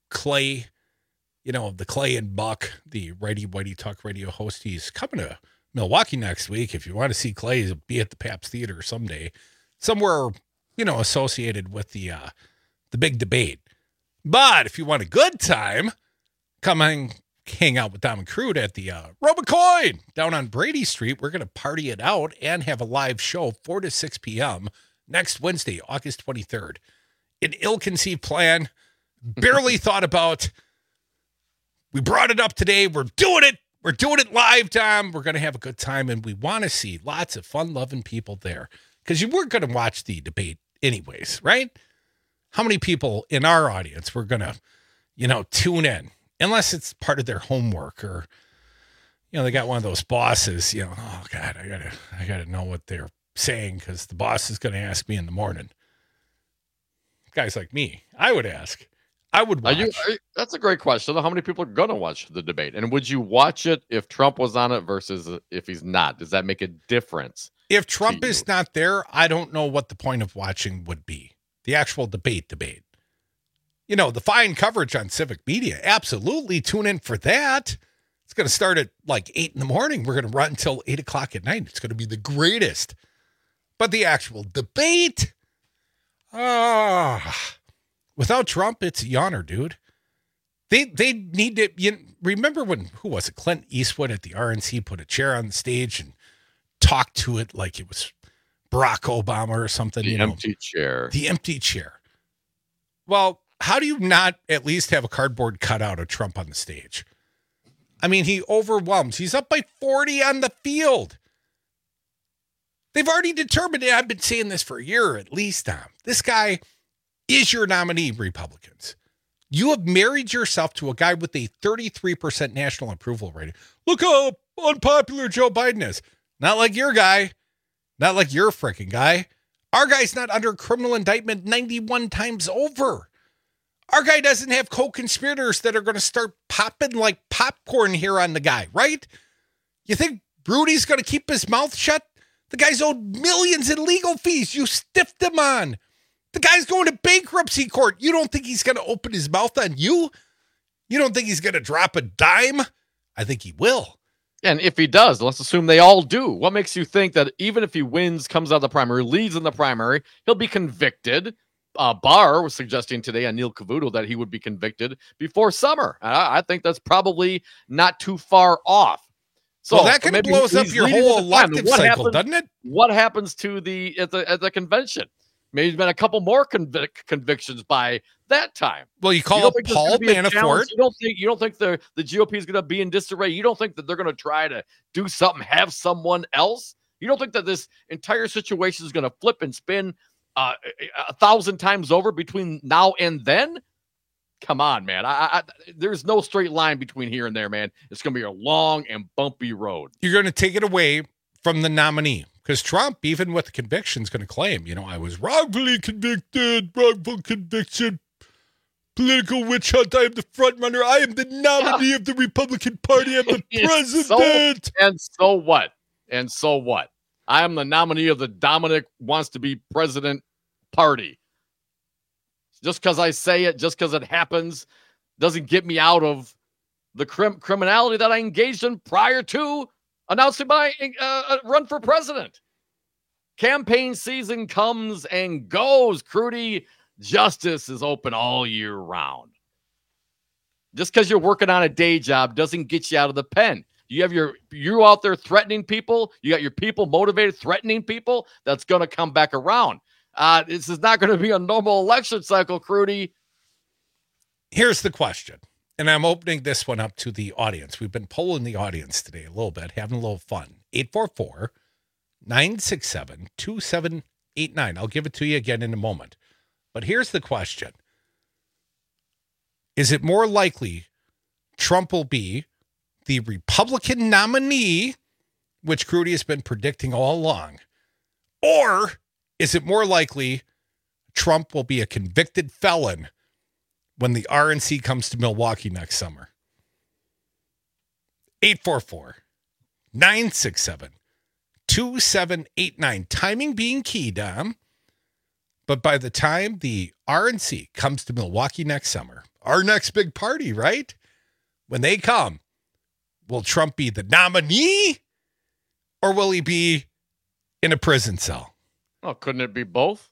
Clay, the Clay and Buck, the righty-whitey talk radio host, he's coming to Milwaukee next week. If you want to see Clay, be at the Pabst Theater someday, somewhere, associated with the big debate. But if you want a good time, come hang out with Dom and Crude at the Robocoin down on Brady Street. We're going to party it out and have a live show 4 to 6 p.m. next Wednesday, August 23rd. An ill-conceived plan, barely thought about. We brought it up today. We're doing it. We're doing it live, Tom. We're going to have a good time, and we want to see lots of fun-loving people there because you were going to watch the debate anyways, right? How many people in our audience were going to, tune in? Unless it's part of their homework or, they got one of those bosses, oh God, I gotta know what they're saying because the boss is going to ask me in the morning. Guys like me, I would ask. I would watch. That's a great question. How many people are going to watch the debate? And would you watch it if Trump was on it versus if he's not? Does that make a difference? If Trump is not there, I don't know what the point of watching would be. The actual debate. The fine coverage on Civic Media. Absolutely tune in for that. It's going to start at like 8 in the morning. We're going to run until 8 o'clock at night. It's going to be the greatest. But the actual debate, without Trump, it's a yawner, dude. They need to, remember who was it? Clint Eastwood at the RNC put a chair on the stage and talked to it like it was Barack Obama or something. The empty chair. The empty chair. Well, how do you not at least have a cardboard cutout of Trump on the stage? I mean, he overwhelms. He's up by 40 on the field. They've already determined it. I've been saying this for a year at least, Tom. This guy is your nominee, Republicans. You have married yourself to a guy with a 33% national approval rating. Look how unpopular Joe Biden is. Not like your guy. Not like your freaking guy. Our guy's not under criminal indictment 91 times over. Our guy doesn't have co-conspirators that are going to start popping like popcorn here on the guy, right? You think Rudy's going to keep his mouth shut? The guy's owed millions in legal fees. You stiffed him on. The guy's going to bankruptcy court. You don't think he's going to open his mouth on you? You don't think he's going to drop a dime? I think he will. And if he does, let's assume they all do. What makes you think that even if he wins, comes out of the primary, leads in the primary, he'll be convicted? Barr was suggesting today on Neil Cavuto that he would be convicted before summer. I think that's probably not too far off. So that kind of blows up your whole elective cycle, doesn't it? What happens to at the convention? Maybe there's been a couple more convictions by that time. Well, you call up Paul Manafort. You don't think the GOP is going to be in disarray? You don't think that they're going to try to do something, have someone else? You don't think that this entire situation is going to flip and spin 1,000 times over between now and then? Come on, man. There's no straight line between here and there, man. It's going to be a long and bumpy road. You're going to take it away from the nominee because Trump, even with the conviction, is going to claim, I was wrongfully convicted, wrongful conviction, political witch hunt. I am the front runner. I am the nominee of the Republican Party. I'm the president. And so what? I am the nominee of the Dominic wants to be president party. Just because I say it, just because it happens, doesn't get me out of the criminality that I engaged in prior to announcing my run for president. Campaign season comes and goes. Crudy, justice is open all year round. Just because you're working on a day job doesn't get you out of the pen. You have you out there threatening people. You got your people motivated, threatening people. That's going to come back around. This is not going to be a normal election cycle, Crudy. Here's the question, and I'm opening this one up to the audience. We've been polling the audience today a little bit, having a little fun. 844-967-2789. I'll give it to you again in a moment. But here's the question. Is it more likely Trump will be the Republican nominee, which Crudy has been predicting all along, or is it more likely Trump will be a convicted felon when the RNC comes to Milwaukee next summer? 844-967-2789. Timing being key, Dom. But by the time the RNC comes to Milwaukee next summer, our next big party, right? When they come, will Trump be the nominee or will he be in a prison cell? Oh, couldn't it be both?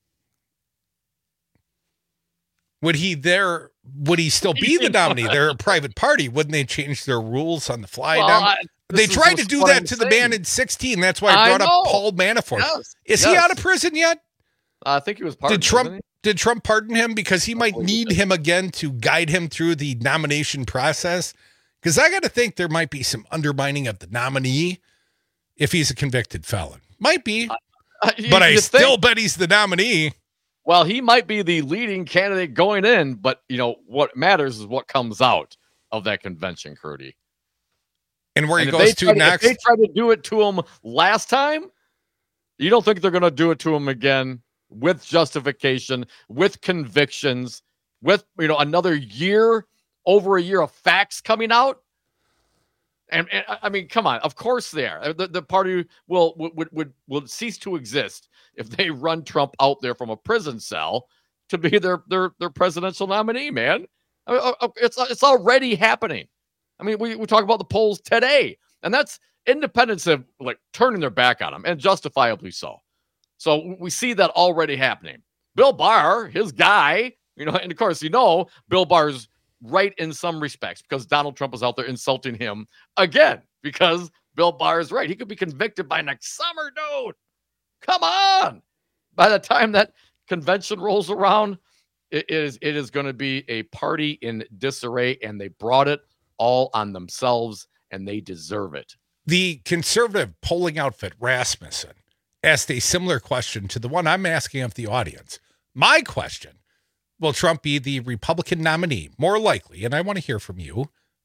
Would he still be the nominee? They're a private party. Wouldn't they change their rules on the fly? Well, they tried to do that to the man in 2016. That's why I brought up Paul Manafort. Yes. Is he out of prison yet? I think he was pardoned. Did Trump pardon him? Because he might need him again to guide him through the nomination process. Because I got to think there might be some undermining of the nominee if he's a convicted felon. Might be. But I still bet he's the nominee. Well, he might be the leading candidate going in, but what matters is what comes out of that convention, Crudy. And where he goes to next. If they tried to do it to him last time, you don't think they're going to do it to him again with justification, with convictions, with another year, over a year of facts coming out? And I mean, come on. Of course they are. The party would cease to exist if they run Trump out there from a prison cell to be their presidential nominee, man. I mean, it's already happening. I mean, we talk about the polls today, and that's independents have turning their back on him, and justifiably so. So we see that already happening. Bill Barr, his guy, and of course, Bill Barr's right in some respects because Donald Trump is out there insulting him again because Bill Barr is right. He could be convicted by next summer, dude. Come on. By the time that convention rolls around, it is going to be a party in disarray, and they brought it all on themselves, and they deserve it. The conservative polling outfit Rasmussen asked a similar question to the one I'm asking of the audience. My question: will Trump be the Republican nominee? More likely, and I want to hear from you,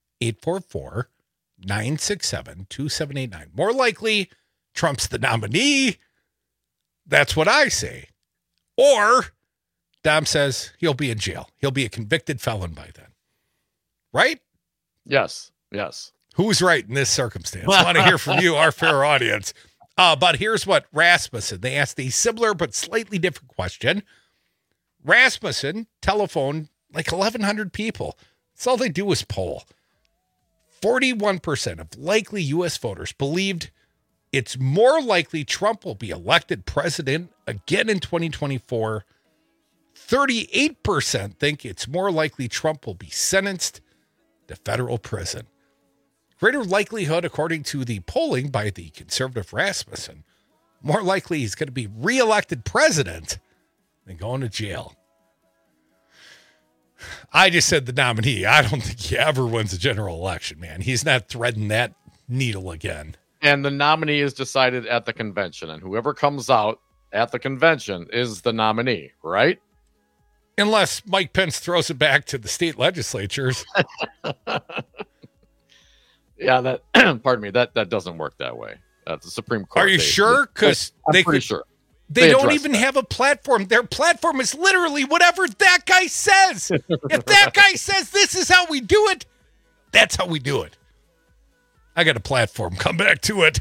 844-967-2789. More likely, Trump's the nominee. That's what I say. Or, Dom says he'll be in jail. He'll be a convicted felon by then. Right? Yes. Who's right in this circumstance? I want to hear from you, our fair audience. But here's what Rasmussen, they asked a similar but slightly different question. Rasmussen telephoned 1,100 people. That's all they do is poll. 41% of likely U.S. voters believed it's more likely Trump will be elected president again in 2024. 38% think it's more likely Trump will be sentenced to federal prison. Greater likelihood, according to the polling by the conservative Rasmussen, more likely he's going to be reelected president than going to jail. I just said the nominee. I don't think he ever wins a general election, man. He's not threading that needle again. And the nominee is decided at the convention, and whoever comes out at the convention is the nominee, right? Unless Mike Pence throws it back to the state legislatures. Yeah, that pardon me, that doesn't work that way. The Supreme Court. Are you sure? Because I'm pretty sure. They don't even have a platform. Their platform is literally whatever that guy says. If that guy says this is how we do it, that's how we do it. I got a platform. Come back to it.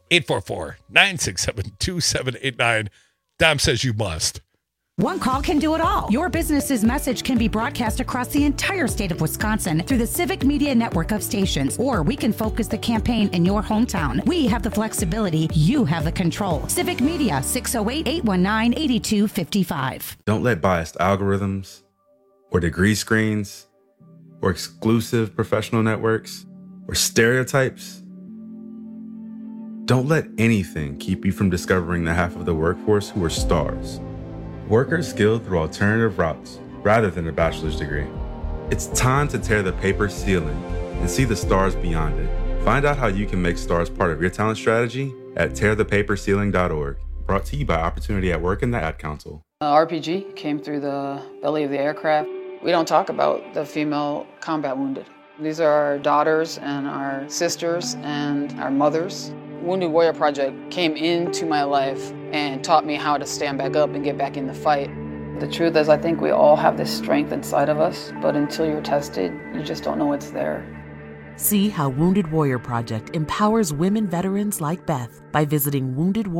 844-967-2789. Dom says you must. One call can do it all. Your business's message can be broadcast across the entire state of Wisconsin through the Civic Media network of stations, or we can focus the campaign in your hometown. We have the flexibility. You have the control. Civic Media, 608-819-8255. Don't let biased algorithms or degree screens or exclusive professional networks or stereotypes. Don't let anything keep you from discovering the half of the workforce who are stars. Workers skilled through alternative routes rather than a bachelor's degree. It's time to tear the paper ceiling and see the stars beyond it. Find out how you can make stars part of your talent strategy at tearthepaperceiling.org. Brought to you by Opportunity at Work and the Ad Council. RPG came through the belly of the aircraft. We don't talk about the female combat wounded. These are our daughters and our sisters and our mothers. Wounded Warrior Project came into my life and taught me how to stand back up and get back in the fight. The truth is, I think we all have this strength inside of us, but until you're tested, you just don't know it's there. See how Wounded Warrior Project empowers women veterans like Beth by visiting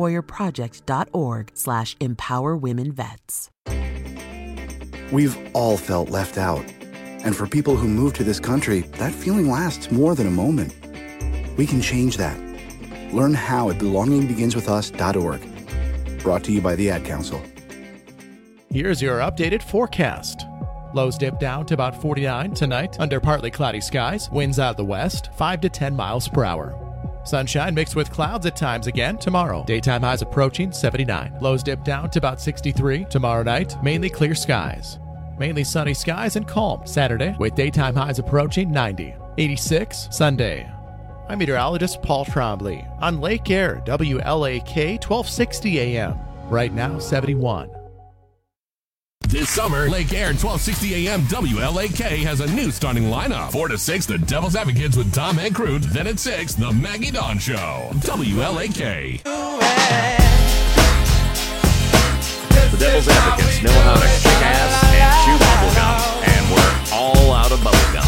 woundedwarriorproject.org/empowerwomenvets. We've all felt left out. And for people who move to this country, that feeling lasts more than a moment. We can change that. Learn how at belongingbeginswithus.org. Brought to you by the Ad Council. Here's your updated forecast. Lows dip down to about 49 tonight under partly cloudy skies. Winds out of the west, 5 to 10 miles per hour. Sunshine mixed with clouds at times again tomorrow. Daytime highs approaching 79. Lows dip down to about 63. Tomorrow night, mainly clear skies. Mainly sunny skies and calm Saturday with daytime highs approaching 90. 86 Sunday. I'm meteorologist Paul Trombley on Lake Air, WLAK 1260 AM. Right now, 71. This summer, Lake Air 1260 AM WLAK has a new starting lineup. 4 to 6, the Devil's Advocates with Tom and Crute. Then at 6, the Maggie Dawn Show. WLAK. The Devil's Advocates know how to kick ass and chew bubblegum. And we're all out of bubblegum.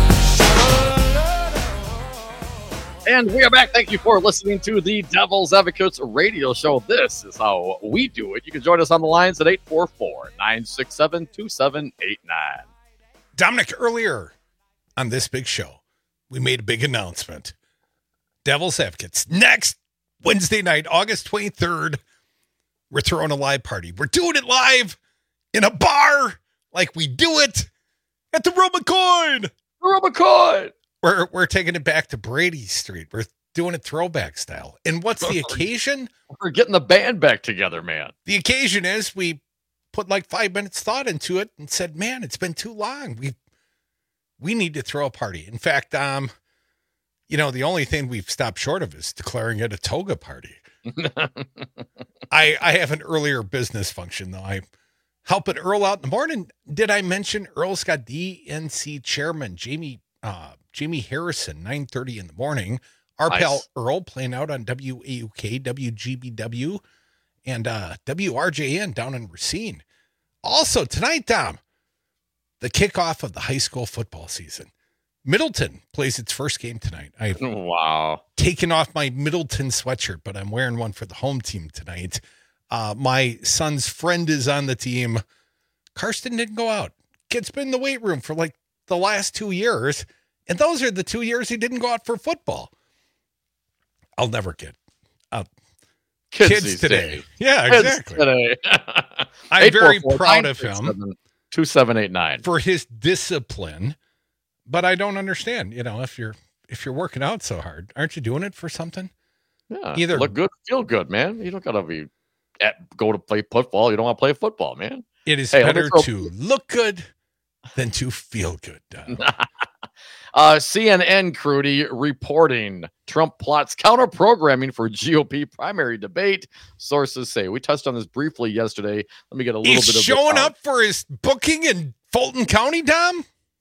And we are back. Thank you for listening to the Devil's Advocates radio show. This is how we do it. You can join us on the lines at 844-967-2789. Dominic, earlier on this big show, we made a big announcement. Devil's Advocates. Next Wednesday night, August 23rd, we're throwing a live party. We're doing it live in a bar like we do it at the Rubicon. Rubicon. We're taking it back to Brady Street. We're doing it throwback style. And what's the occasion? We're getting the band back together, man. The occasion is we put like 5 minutes thought into it and said, man, it's been too long. We need to throw a party. In fact, the only thing we've stopped short of is declaring it a toga party. I have an earlier business function, though. I helping Earl out in the morning. Did I mention Earl's got DNC chairman Jamie Harrison, 9:30 in the morning. Our pal Earl playing out on WAUK, WGBW, and WRJN down in Racine. Also tonight, Dom, the kickoff of the high school football season. Middleton plays its first game tonight. I've taken off my Middleton sweatshirt, but I'm wearing one for the home team tonight. My son's friend is on the team. Karsten didn't go out. Kid's been in the weight room for like the last 2 years. And those are the 2 years he didn't go out for football. I'll never get kids today. Yeah, exactly. Today. I'm very proud of him. 2789 for his discipline, but I don't understand. If you're working out so hard, aren't you doing it for something? Yeah, either look good, feel good, man. You don't gotta go to play football. You don't want to play football, man. It is better to look good than to feel good. CNN Crudy reporting Trump plots counter-programming for GOP primary debate. Sources say. We touched on this briefly yesterday. Let me get a little bit of showing up for his booking in Fulton County, Dom?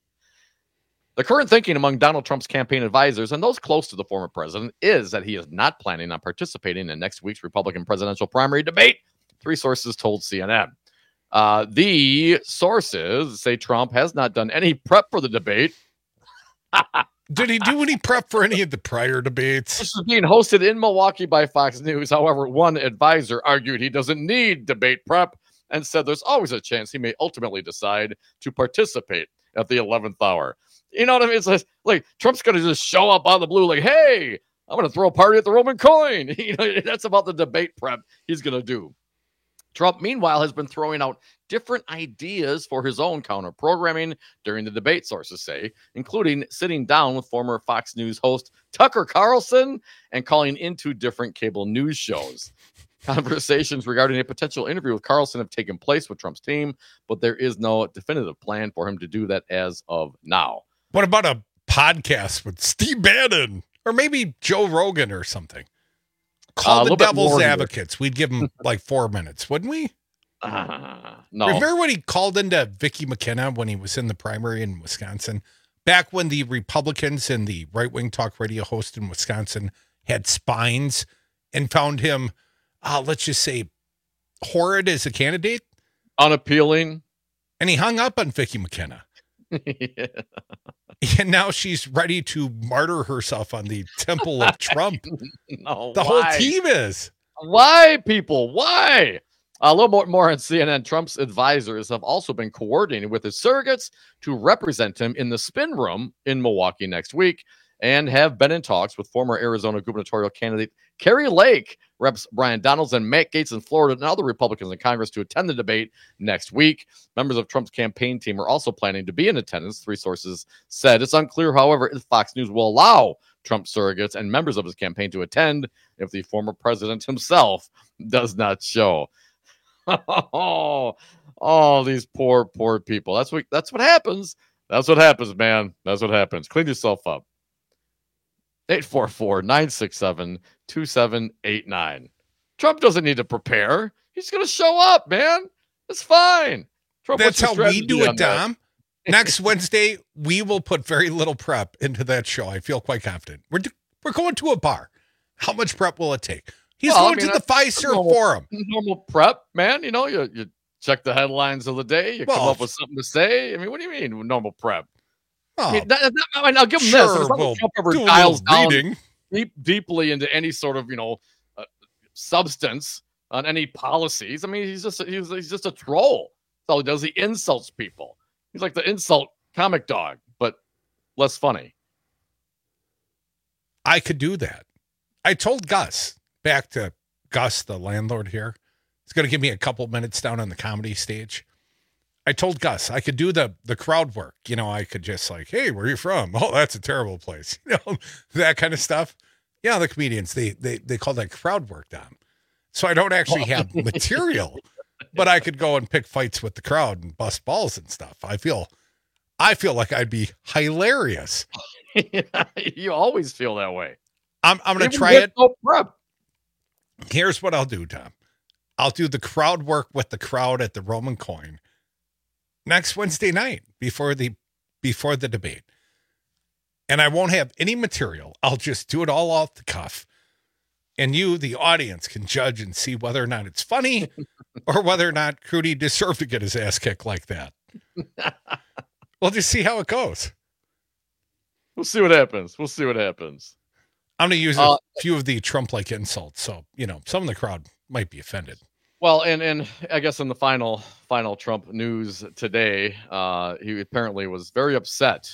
The current thinking among Donald Trump's campaign advisors and those close to the former president is that he is not planning on participating in next week's Republican presidential primary debate. 3 sources told CNN. The sources say Trump has not done any prep for the debate. Did he do any prep for any of the prior debates? This is being hosted in Milwaukee by Fox News. However, one advisor argued he doesn't need debate prep and said there's always a chance he may ultimately decide to participate at the 11th hour. You know what I mean? It's like Trump's going to just show up out of the blue like, hey, I'm going to throw a party at the Roman coin. That's about the debate prep he's going to do. Trump, meanwhile, has been throwing out different ideas for his own counter-programming during the debate, sources say, including sitting down with former Fox News host Tucker Carlson and calling into different cable news shows. Conversations regarding a potential interview with Carlson have taken place with Trump's team, but there is no definitive plan for him to do that as of now. What about a podcast with Steve Bannon or maybe Joe Rogan or something? Call the Devil's Advocates. We'd give them like 4 minutes, wouldn't we? No. Remember when he called into Vicky McKenna when he was in the primary in Wisconsin? Back when the Republicans and the right-wing talk radio host in Wisconsin had spines and found him, let's just say, horrid as a candidate? Unappealing. And he hung up on Vicky McKenna. Yeah. And now she's ready to martyr herself on the temple of Trump. No, the whole team is. Why, people? Why? A little more on CNN. Trump's advisors have also been coordinating with his surrogates to represent him in the spin room in Milwaukee next week. and have been in talks with former Arizona gubernatorial candidate Kari Lake, Reps Brian Donalds, and Matt Gaetz in Florida, and other Republicans in Congress to attend the debate next week. Members of Trump's campaign team are also planning to be in attendance, 3 sources said. It's unclear, however, if Fox News will allow Trump surrogates and members of his campaign to attend if the former president himself does not show. Oh, these poor people. That's what happens. That's what happens, man. That's what happens. Clean yourself up. 844-967-2789. Trump doesn't need to prepare. He's going to show up, man. It's fine. Trump, that's how we do it, Dom. Next Wednesday, we will put very little prep into that show. I feel quite confident. We're going to a bar. How much prep will it take? He's going to the Fiserv Forum. Normal prep, man. You know, you check the headlines of the day. You come up with something to say. I mean, what do you mean normal prep? Oh, I mean, I'll give him this. It's not like Trump ever dials down deeply into any sort of, substance on any policies. I mean, he's just a troll. That's all he does. He insults people. He's like the insult comic dog, but less funny. I could do that. I told Gus, back to Gus, the landlord here, he's going to give me a couple minutes down on the comedy stage. I told Gus I could do the crowd work. I could just like, hey, where are you from? Oh, that's a terrible place. That kind of stuff. Yeah, the comedians, they call that crowd work, Dom. So I don't actually have material, but I could go and pick fights with the crowd and bust balls and stuff. I feel like I'd be hilarious. You always feel that way. I'm going to try it. No prep. Here's what I'll do, Tom. I'll do the crowd work with the crowd at the Roman Coin next Wednesday night before the debate. And I won't have any material. I'll just do it all off the cuff. And you, the audience, can judge and see whether or not it's funny or whether or not Crudy deserved to get his ass kicked like that. We'll just see how it goes. We'll see what happens. I'm going to use a few of the Trump-like insults. So, some of the crowd might be offended. Well, and I guess in the final Trump news today, he apparently was very upset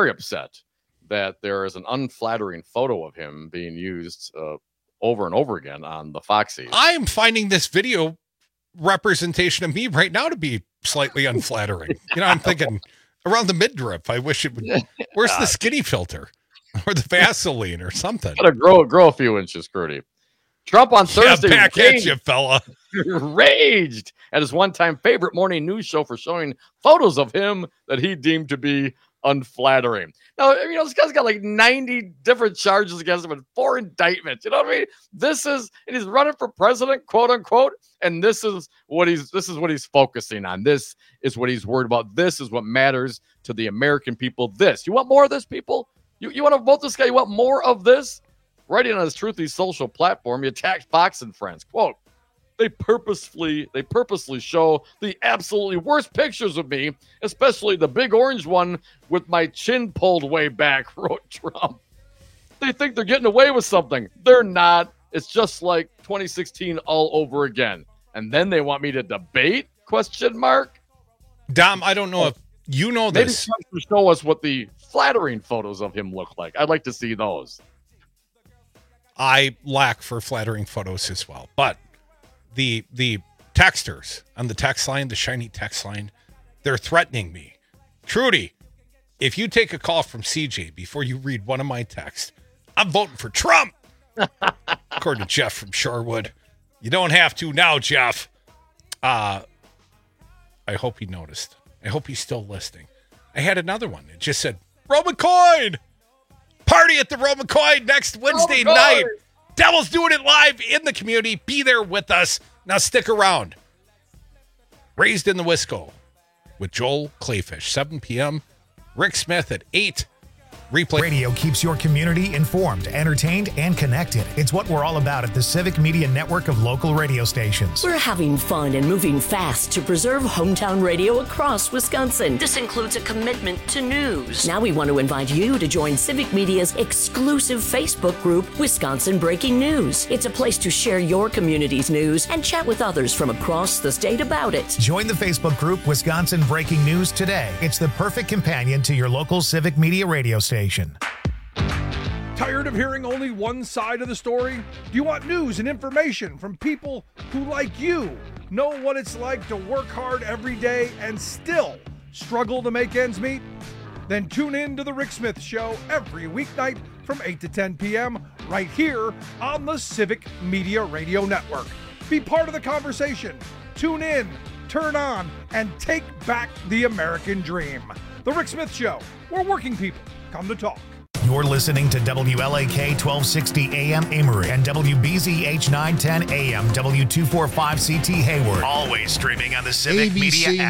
that there is an unflattering photo of him being used over and over again on the Foxy. I am finding this video representation of me right now to be slightly unflattering. I'm thinking around the midriff. I wish it would. Where's the skinny filter or the Vaseline or something? Gotta grow a few inches, Crudy. Trump on Thursday back at you, fella. Raged at his one-time favorite morning news show for showing photos of him that he deemed to be unflattering. Now, this guy's got like 90 different charges against him and 4 indictments. You know what I mean? And he's running for president, quote unquote. And this is what he's focusing on. This is what he's worried about. This is what matters to the American people. You want more of this, people? You want to vote this guy? You want more of this? Writing on his Truthy social platform, he attacked Fox and Friends. Quote, They purposely show the absolutely worst pictures of me, especially the big orange one with my chin pulled way back, wrote Trump. They think they're getting away with something. They're not. It's just like 2016 all over again. And then they want me to debate? ? Dom, I don't know if you know this. Maybe Trump show us what the flattering photos of him look like. I'd like to see those. I lack for flattering photos as well. But the texters on the text line, the shiny text line, they're threatening me. Trudy, if you take a call from CJ before you read one of my texts, I'm voting for Trump. According to Jeff from Shorewood. You don't have to now, Jeff. I hope he noticed. I hope he's still listening. I had another one. It just said, Roman Coin! Party at the Roman Coin next Wednesday night. Devil's doing it live in the community. Be there with us. Now stick around. Raised in the Wisco with Joel Clayfish, 7 p.m. Rick Smith at 8. Replay. Radio keeps your community informed, entertained, and connected. It's what we're all about at the Civic Media Network of local radio stations. We're having fun and moving fast to preserve hometown radio across Wisconsin. This includes a commitment to news. Now we want to invite you to join Civic Media's exclusive Facebook group, Wisconsin Breaking News. It's a place to share your community's news and chat with others from across the state about it. Join the Facebook group, Wisconsin Breaking News today. It's the perfect companion to your local Civic Media radio station. Tired of hearing only one side of the story? Do you want news and information from people who, like you, know what it's like to work hard every day and still struggle to make ends meet? Then tune in to The Rick Smith Show every weeknight from 8 to 10 p.m. right here on the Civic Media Radio Network. Be part of the conversation. Tune in, turn on, and take back the American dream. The Rick Smith Show, where working people come to talk. You're listening to WLAK 1260 AM Amory and WBZH 910 AM W245CT Hayward. Always streaming on the Civic Media app.